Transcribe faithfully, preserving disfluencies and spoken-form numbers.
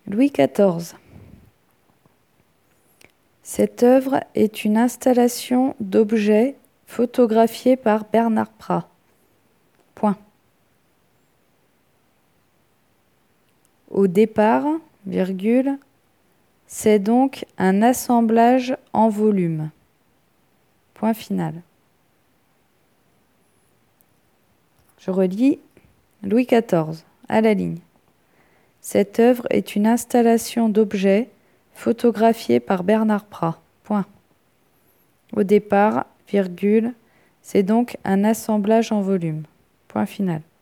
Louis quatorze. Cette œuvre est une installation d'objets photographiés par Bernard Prat. Point. Au départ, virgule, c'est donc un assemblage en volume. Point final. Je relis Louis quatorze, à la ligne. Cette œuvre est une installation d'objets photographiés par Bernard Prat. Point. Au départ, virgule, c'est donc un assemblage en volume. Point final.